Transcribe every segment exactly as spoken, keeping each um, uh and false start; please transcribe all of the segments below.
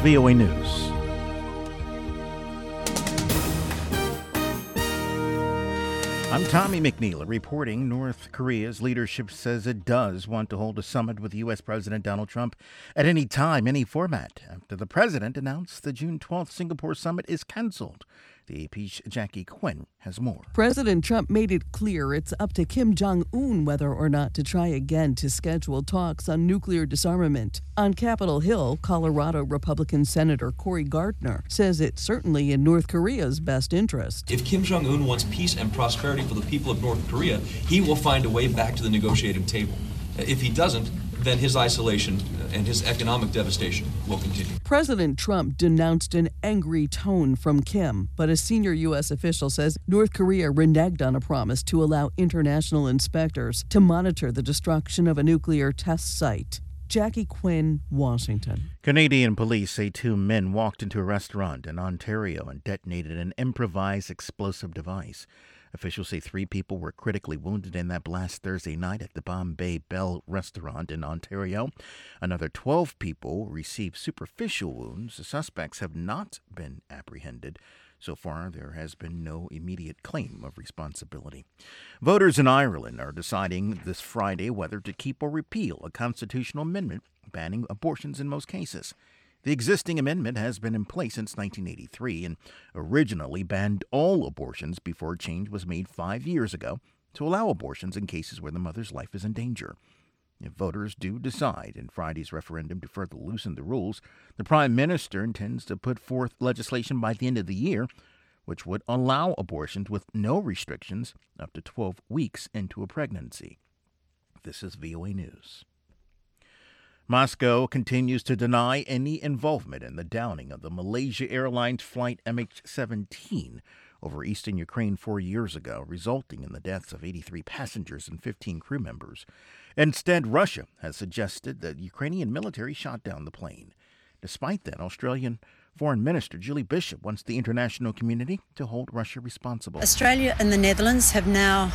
V O A News. I'm Tommy McNeil reporting. North Korea's leadership says it does want to hold a summit with U S. President Donald Trump at any time, any format, after the president announced the June twelfth Singapore summit is canceled. The A P's Jackie Quinn has more. President Trump made it clear it's up to Kim Jong-un whether or not to try again to schedule talks on nuclear disarmament. On Capitol Hill, Colorado Republican Senator Cory Gardner says it's certainly in North Korea's best interest. If Kim Jong-un wants peace and prosperity for the people of North Korea, he will find a way back to the negotiating table. If he doesn't, then his isolation and his economic devastation will continue. President Trump denounced an angry tone from Kim, but a senior U S official says North Korea reneged on a promise to allow international inspectors to monitor the destruction of a nuclear test site. Jackie Quinn, Washington. Canadian police say two men walked into a restaurant in Ontario and detonated an improvised explosive device. Officials say three people were critically wounded in that blast Thursday night at the Bombay Bell restaurant in Ontario. Another twelve people received superficial wounds. The suspects have not been apprehended. So far, there has been no immediate claim of responsibility. Voters in Ireland are deciding this Friday whether to keep or repeal a constitutional amendment banning abortions in most cases. The existing amendment has been in place since nineteen eighty-three and originally banned all abortions before a change was made five years ago to allow abortions in cases where the mother's life is in danger. If voters do decide in Friday's referendum to further loosen the rules, the Prime Minister intends to put forth legislation by the end of the year, which would allow abortions with no restrictions up to twelve weeks into a pregnancy. This is V O A News. Moscow continues to deny any involvement in the downing of the Malaysia Airlines flight M H seventeen over eastern Ukraine four years ago, resulting in the deaths of eighty-three passengers and fifteen crew members. Instead, Russia has suggested that Ukrainian military shot down the plane. Despite that, Australian Foreign Minister Julie Bishop wants the international community to hold Russia responsible. Australia and the Netherlands have now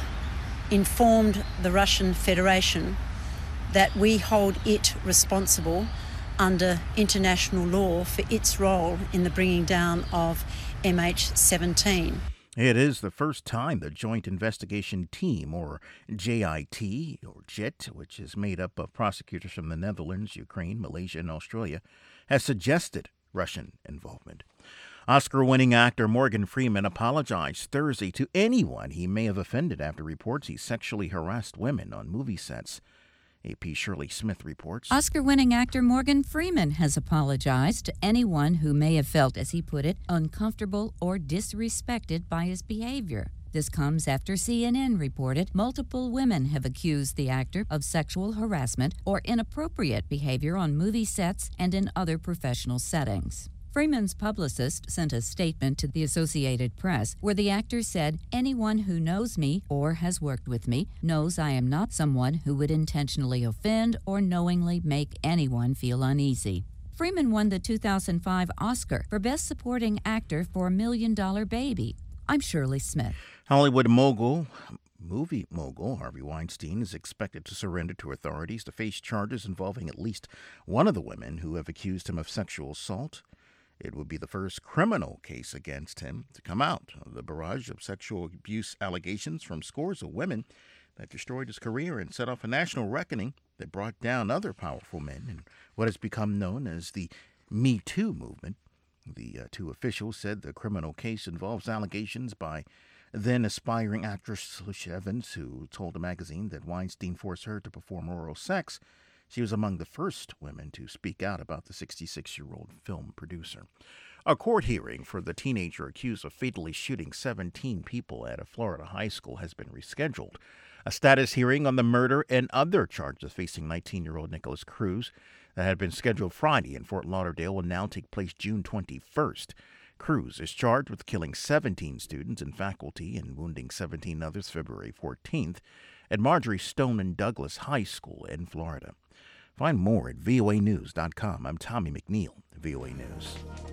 informed the Russian Federation that we hold it responsible under international law for its role in the bringing down of M H seventeen. It is the first time the Joint Investigation Team, or J I T, or JIT, which is made up of prosecutors from the Netherlands, Ukraine, Malaysia, and Australia, has suggested Russian involvement. Oscar-winning actor Morgan Freeman apologized Thursday to anyone he may have offended after reports he sexually harassed women on movie sets. A P Shirley Smith reports. Oscar-winning actor Morgan Freeman has apologized to anyone who may have felt, as he put it, uncomfortable or disrespected by his behavior. This comes after C N N reported multiple women have accused the actor of sexual harassment or inappropriate behavior on movie sets and in other professional settings. Freeman's publicist sent a statement to the Associated Press where the actor said, "Anyone who knows me or has worked with me knows I am not someone who would intentionally offend or knowingly make anyone feel uneasy." Freeman won the two thousand five Oscar for Best Supporting Actor for A Million Dollar Baby. I'm Shirley Smith. Hollywood mogul, movie mogul Harvey Weinstein is expected to surrender to authorities to face charges involving at least one of the women who have accused him of sexual assault. It would be the first criminal case against him to come out of the barrage of sexual abuse allegations from scores of women that destroyed his career and set off a national reckoning that brought down other powerful men in what has become known as the Me Too movement. The uh, two officials said the criminal case involves allegations by then aspiring actress Lucia Evans, who told a magazine that Weinstein forced her to perform oral sex. She was among the first women to speak out about the sixty-six-year-old film producer. A court hearing for the teenager accused of fatally shooting seventeen people at a Florida high school has been rescheduled. A status hearing on the murder and other charges facing nineteen-year-old Nicholas Cruz that had been scheduled Friday in Fort Lauderdale will now take place June twenty-first. Cruz is charged with killing seventeen students and faculty and wounding seventeen others February fourteenth at Marjorie Stoneman Douglas High School in Florida. Find more at V O A news dot com. I'm Tommy McNeil, V O A News.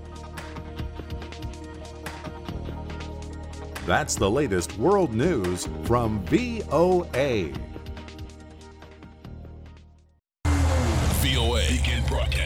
That's the latest world news from V O A.